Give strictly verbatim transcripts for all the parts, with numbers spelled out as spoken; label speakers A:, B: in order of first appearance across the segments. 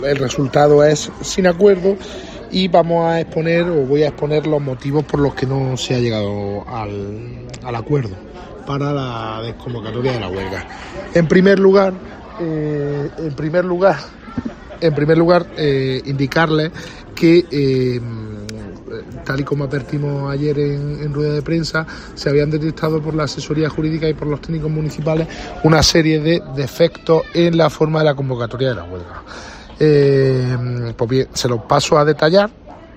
A: El resultado es sin acuerdo y vamos a exponer, o voy a exponer los motivos por los que no se ha llegado al, al acuerdo para la desconvocatoria de la huelga. En primer lugar, eh, en primer lugar, en primer lugar, eh, indicarles que eh, tal y como advertimos ayer en, en rueda de prensa, se habían detectado por la asesoría jurídica y por los técnicos municipales una serie de defectos en la forma de la convocatoria de la huelga. Eh, pues bien, se los paso a detallar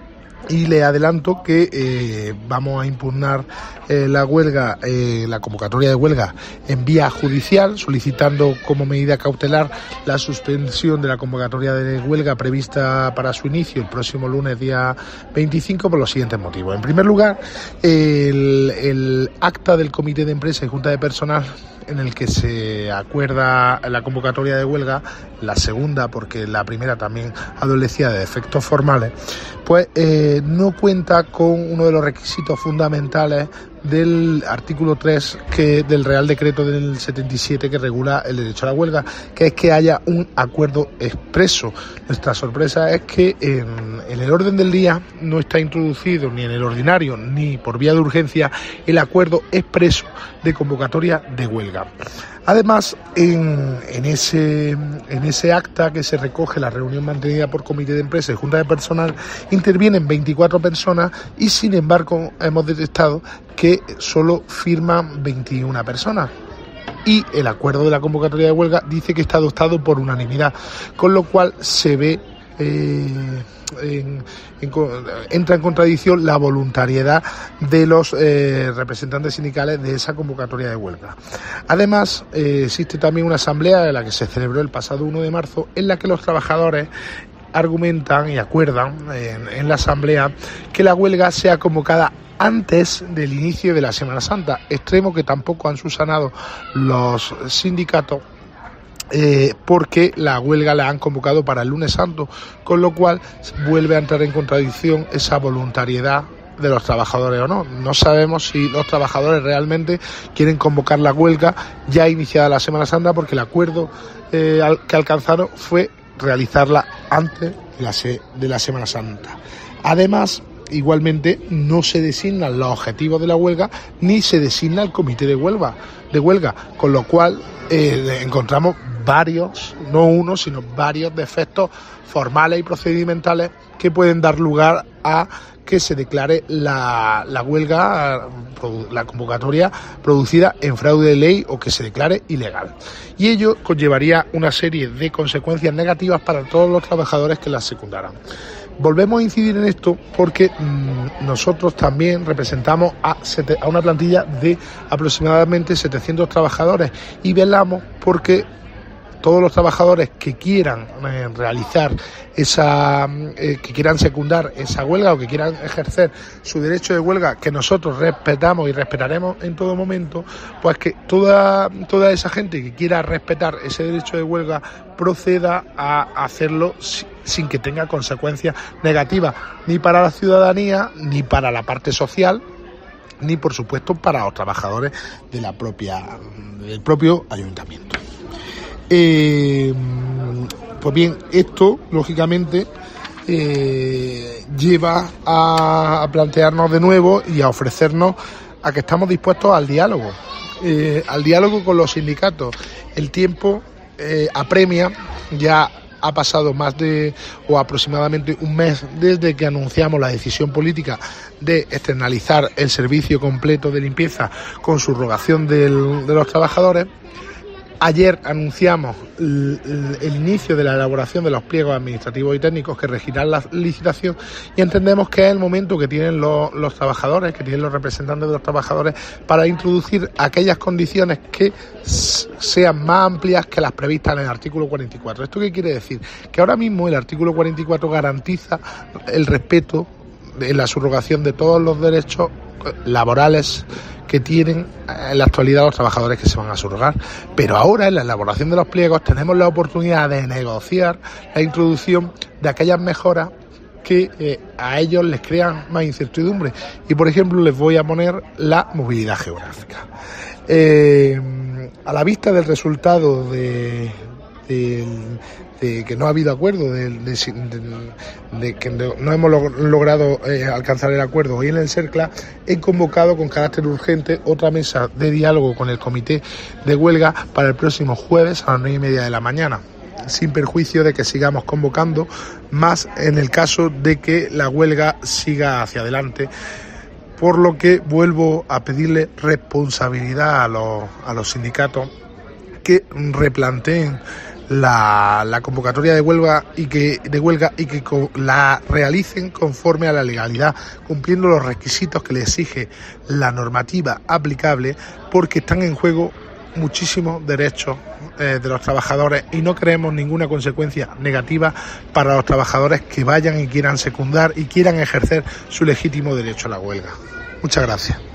A: y le adelanto que eh, vamos a impugnar eh, la huelga, eh, la convocatoria de huelga en vía judicial, solicitando como medida cautelar la suspensión de la convocatoria de huelga prevista para su inicio el próximo lunes día veinticinco por los siguientes motivos. En primer lugar, el, el acta del Comité de Empresa y Junta de Personal en el que se acuerda la convocatoria de huelga, la segunda porque la primera también adolecía de defectos formales, pues eh, no cuenta con uno de los requisitos fundamentales del artículo tres que del Real Decreto del setenta y siete que regula el derecho a la huelga, que es que haya un acuerdo expreso. Nuestra sorpresa es que en, en el orden del día no está introducido ni en el ordinario ni por vía de urgencia el acuerdo expreso de convocatoria de huelga. Además, en, en, ese, en ese acta que se recoge la reunión mantenida por Comité de Empresa y Junta de Personal, intervienen veinticuatro personas y, sin embargo, hemos detectado que solo firman veintiuna personas. Y el acuerdo de la convocatoria de huelga dice que está adoptado por unanimidad, con lo cual se ve... Eh, En, en, entra en contradicción la voluntariedad de los eh, representantes sindicales de esa convocatoria de huelga. Además, eh, existe también una asamblea en la que se celebró el pasado uno de marzo, en la que los trabajadores argumentan y acuerdan en, en la asamblea que la huelga sea convocada antes del inicio de la Semana Santa, extremo que tampoco han subsanado los sindicatos, Eh, porque la huelga la han convocado para el lunes santo, con lo cual vuelve a entrar en contradicción esa voluntariedad de los trabajadores o no. No sabemos si los trabajadores realmente quieren convocar la huelga ya iniciada la Semana Santa, porque el acuerdo eh, que alcanzaron fue realizarla antes de la, se- de la Semana Santa. Además, igualmente no se designan los objetivos de la huelga ni se designa el comité de huelga, de huelga con lo cual eh, encontramos varios, no uno, sino varios defectos formales y procedimentales que pueden dar lugar a que se declare la, la huelga, la convocatoria producida en fraude de ley o que se declare ilegal. Y ello conllevaría una serie de consecuencias negativas para todos los trabajadores que las secundaran. Volvemos a incidir en esto porque mmm, nosotros también representamos a, sete, a una plantilla de aproximadamente setecientos trabajadores y velamos porque todos los trabajadores que quieran eh, realizar esa, eh, que quieran secundar esa huelga o que quieran ejercer su derecho de huelga, que nosotros respetamos y respetaremos en todo momento, pues que toda, toda esa gente que quiera respetar ese derecho de huelga proceda a hacerlo sin que tenga consecuencias negativas ni para la ciudadanía, ni para la parte social, ni por supuesto para los trabajadores de la propia, del propio ayuntamiento. Eh, pues bien, esto lógicamente eh, lleva a, a plantearnos de nuevo y a ofrecernos a que estamos dispuestos al diálogo, eh, al diálogo con los sindicatos. El tiempo eh, apremia, ya ha pasado más de o aproximadamente un mes desde que anunciamos la decisión política de externalizar el servicio completo de limpieza con subrogación del, de los trabajadores. Ayer anunciamos el, el, el inicio de la elaboración de los pliegos administrativos y técnicos que regirán la licitación y entendemos que es el momento que tienen los, los trabajadores, que tienen los representantes de los trabajadores para introducir aquellas condiciones que s- sean más amplias que las previstas en el artículo cuarenta y cuatro. ¿Esto qué quiere decir? Que ahora mismo el artículo cuarenta y cuatro garantiza el respeto de la subrogación de todos los derechos laborales que tienen en la actualidad los trabajadores que se van a subrogar, pero ahora en la elaboración de los pliegos tenemos la oportunidad de negociar la introducción de aquellas mejoras que eh, a ellos les crean más incertidumbre y por ejemplo les voy a poner la movilidad geográfica. Eh, a la vista del resultado de, de, de que no ha habido acuerdo, de, de, de, de que no hemos logrado eh, alcanzar el acuerdo hoy en el CERCLA, he convocado con carácter urgente otra mesa de diálogo con el comité de huelga para el próximo jueves a las nueve y media de la mañana, sin perjuicio de que sigamos convocando más en el caso de que la huelga siga hacia adelante, por lo que vuelvo a pedirle responsabilidad a los, a los sindicatos que replanteen la, la convocatoria de huelga y que de huelga y que co, la realicen conforme a la legalidad, cumpliendo los requisitos que le exige la normativa aplicable, porque están en juego muchísimos derechos eh, de los trabajadores y no queremos ninguna consecuencia negativa para los trabajadores que vayan y quieran secundar y quieran ejercer su legítimo derecho a la huelga. Muchas gracias.